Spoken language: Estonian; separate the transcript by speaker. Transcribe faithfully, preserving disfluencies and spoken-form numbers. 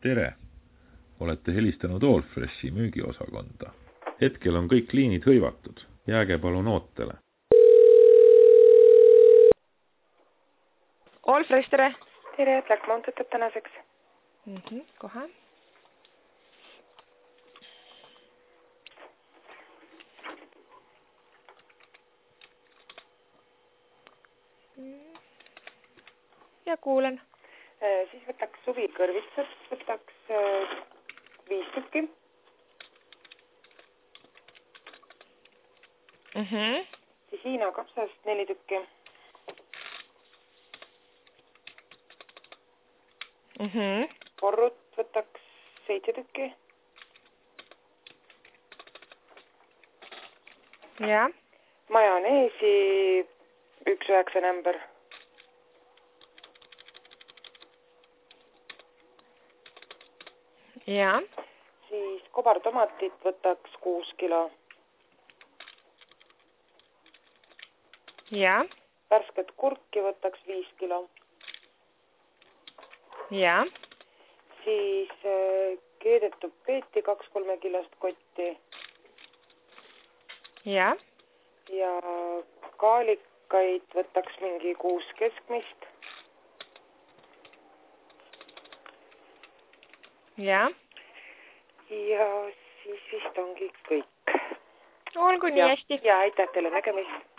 Speaker 1: Tere! Olete helistanud Allfreshi müügiosakonda. Hetkel on kõik liinid hõivatud. Jääge palun ootele.
Speaker 2: Allfresh, tere!
Speaker 3: Tere, et Läkmont võtab tänaseks.
Speaker 2: Mm -hmm, kohe. Ja kuulen.
Speaker 3: Äh, siis võtaks suvikõrvitsad, võtaks äh, viis tükki.
Speaker 2: Mm -hmm.
Speaker 3: Siis Hiina kapsast neli tükki.
Speaker 2: Mm -hmm.
Speaker 3: Porrut võtaks seitse tükki.
Speaker 2: Ja.
Speaker 3: Majoneesi üks üheksa nämber.
Speaker 2: Ja.
Speaker 3: Siis kobartomatit võtaks kuus kilo.
Speaker 2: Ja.
Speaker 3: Värsket kurki võtaks viis kilo.
Speaker 2: Ja.
Speaker 3: Siis äh, keedetud peeti kaks kolme kilost kotti.
Speaker 2: Ja.
Speaker 3: Ja kaalikaid võtaks mingi kuus keskmist.
Speaker 2: Ja.
Speaker 3: Ja siis vist ongi kõik.
Speaker 2: Olgu nii hästi.
Speaker 3: Ja aitäh teile nägemist.